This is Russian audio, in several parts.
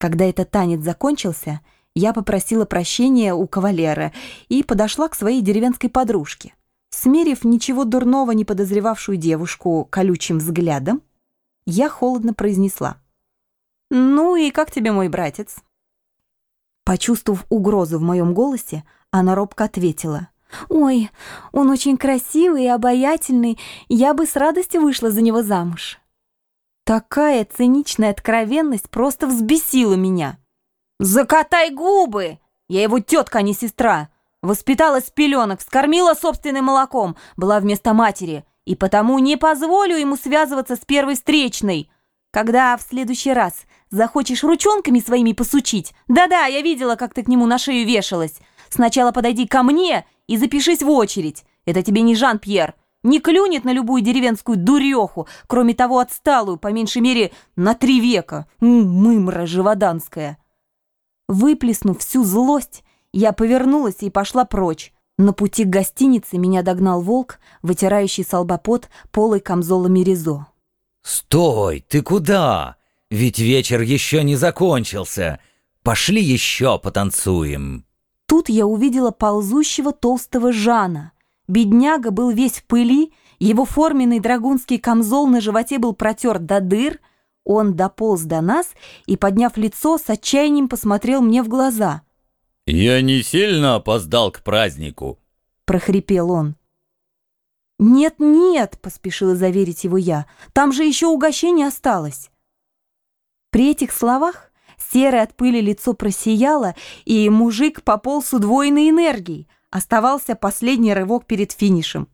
Когда этот танец закончился, я попросила прощения у кавалера и подошла к своей деревенской подружке. Смерив ничего дурного не подозревавшую девушку колючим взглядом, я холодно произнесла: «Ну и как тебе мой братец?» Почувствовав угрозу в моем голосе, она робко ответила: «Ой, он очень красивый и обаятельный, я бы с радостью вышла за него замуж». Такая циничная откровенность просто взбесила меня. «Закатай губы! Я его тетка, а не сестра. Воспитала с пеленок, вскормила собственным молоком, была вместо матери, и потому не позволю ему связываться с первой встречной. Когда в следующий раз захочешь ручонками своими посучить, да-да, я видела, как ты к нему на шею вешалась, сначала подойди ко мне и запишись в очередь. Это тебе не Жан-Пьер. Не клюнет на любую деревенскую дуреху, кроме того отсталую, по меньшей мере, на 3 века. Мымра живоданская». Выплеснув всю злость, я повернулась и пошла прочь. На пути к гостинице меня догнал волк, вытирающий с лба пот полой камзола Меризо. «Стой! Ты куда? Ведь вечер еще не закончился. Пошли еще потанцуем». Тут я увидела ползущего толстого Жана. Бедняга был весь в пыли, его форменный драгунский камзол на животе был протерт до дыр. Он дополз до нас и, подняв лицо, с отчаянием посмотрел мне в глаза. «Я не сильно опоздал к празднику», — прохрипел он. «Нет-нет», — поспешила заверить его я, — «там же еще угощение осталось». При этих словах серое от пыли лицо просияло, и мужик пополз с удвоенной энергией. Оставался последний рывок перед финишем.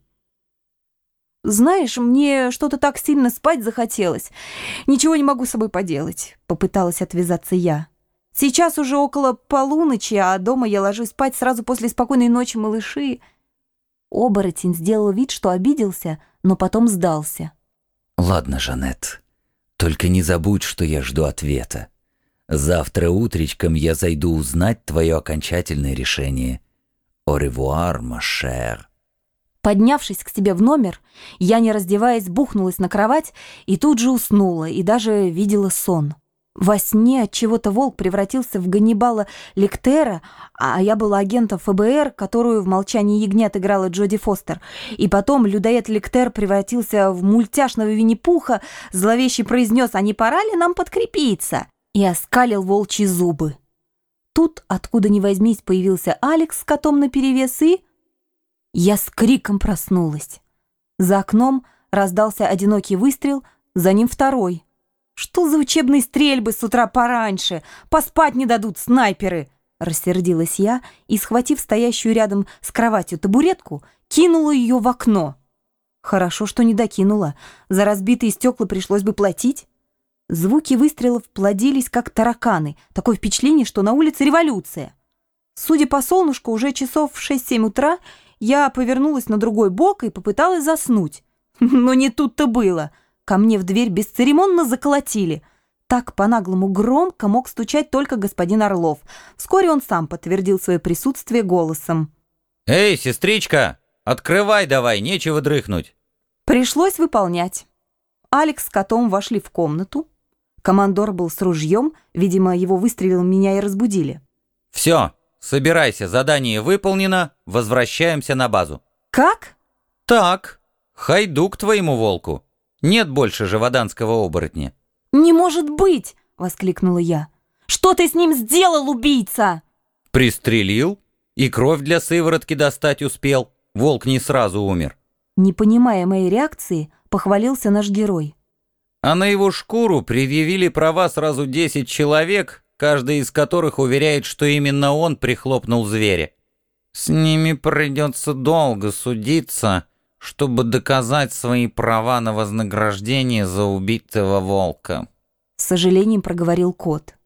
«Знаешь, мне что-то так сильно спать захотелось. Ничего не могу с собой поделать», — попыталась отвязаться я. «Сейчас уже около полуночи, а дома я ложусь спать сразу после спокойной ночи малыши». Оборотень сделал вид, что обиделся, но потом сдался. «Ладно, Жанет, только не забудь, что я жду ответа. Завтра утречком я зайду узнать твое окончательное решение. Au revoir, ma chère». Поднявшись к себе в номер, я, не раздеваясь, бухнулась на кровать и тут же уснула, и даже видела сон. Во сне отчего-то волк превратился в Ганнибала Лектера, а я была агентом ФБР, которую в «Молчании ягнят» играла Джоди Фостер. И потом людоед Лектер превратился в мультяшного Винни-Пуха, зловеще произнес: «А не пора ли нам подкрепиться?» и оскалил волчьи зубы. Тут, откуда ни возьмись, появился Алекс с котом наперевес, и... Я с криком проснулась. За окном раздался одинокий выстрел, за ним второй. «Что за учебные стрельбы с утра пораньше? Поспать не дадут снайперы!» Рассердилась я и, схватив стоящую рядом с кроватью табуретку, кинула ее в окно. Хорошо, что не докинула. За разбитые стекла пришлось бы платить. Звуки выстрелов плодились, как тараканы. Такое впечатление, что на улице революция. Судя по солнышку, уже часов в 6-7 утра я повернулась на другой бок и попыталась заснуть. Но не тут-то было. Ко мне в дверь бесцеремонно заколотили. Так по-наглому громко мог стучать только господин Орлов. Вскоре он сам подтвердил свое присутствие голосом. «Эй, сестричка, открывай давай, нечего дрыхнуть». Пришлось выполнять. Алекс с котом вошли в комнату. Командор был с ружьем, видимо, его выстрелил, меня и разбудили. «Все, собирайся, задание выполнено, возвращаемся на базу». «Как?» «Так, хайду к твоему волку. Нет больше живоданского оборотня». «Не может быть!» — воскликнула я. «Что ты с ним сделал, убийца?» «Пристрелил и кровь для сыворотки достать успел. Волк не сразу умер». Не понимая моей реакции, похвалился наш герой. А на его шкуру предъявили права сразу 10 человек, каждый из которых уверяет, что именно он прихлопнул зверя. С ними придется долго судиться, чтобы доказать свои права на вознаграждение за убитого волка. С сожалением проговорил кот.